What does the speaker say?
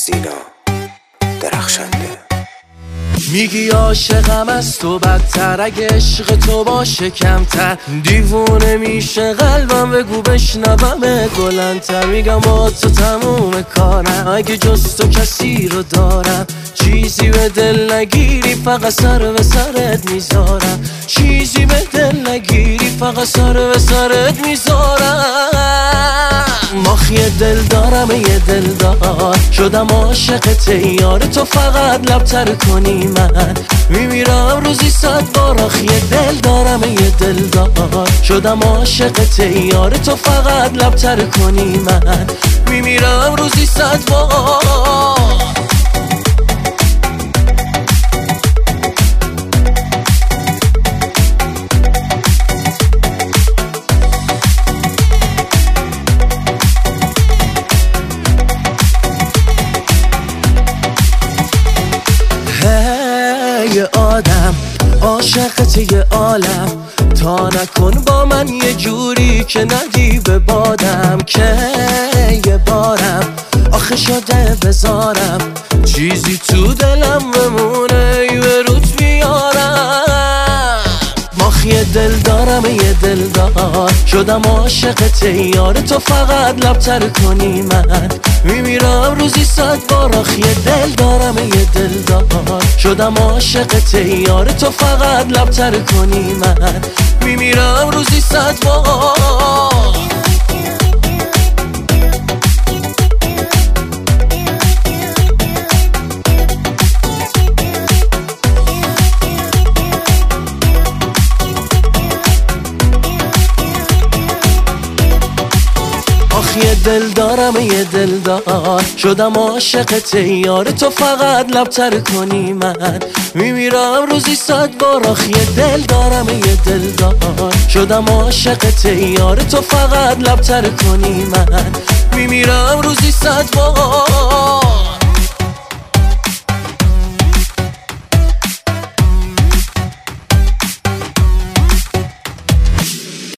سینا درخشنده. میگی عاشقم از تو بدتر، اگه عشق تو باشه کمتر دیوونه میشه قلبم، بگو بشنوم بلندتر. میگم با تو تموم کارم، اگه جز تو کسی رو دارم چیزی به دل نگیری فقط سر به سرت میذارم، چیزی به دل نگیری فقط سر به سرت میذارم. ماخی دل دارم یه دلدار، شدم عاشق یار تو، فقط لبتر کنی من میمیرم روزی 100 بار. آخی دل دارم یه دلدار، شدم عاشق یار تو، فقط لبتر کنی من میمیرم روزی 100 بار. یه آدم عاشقت یه عالم، تا نکن با من یه جوری که ندی به بادم، که یه بارم آخه شده بذارم چیزی تو دلم بمونه یه روت بیارم. ماخی دل دارم یه دلدار، شدم عاشقت یار تو، فقط لبتر کنی من میمیرم روزی 100 بار. آخی دل دارم یه دلدار، شدم عاشقت یار تو، فقط لبتر کنی من میمیرم روزی 100 بار. یه دل دارم یه دلدار، شدم عاشقت یار تو، فقط لبتر کنی من میمیرم روزی 100 بار. آخی دل دارم یه دلدار، شدم عاشقت یار تو، فقط لبتر کنی من میمیرم روزی 100 بار.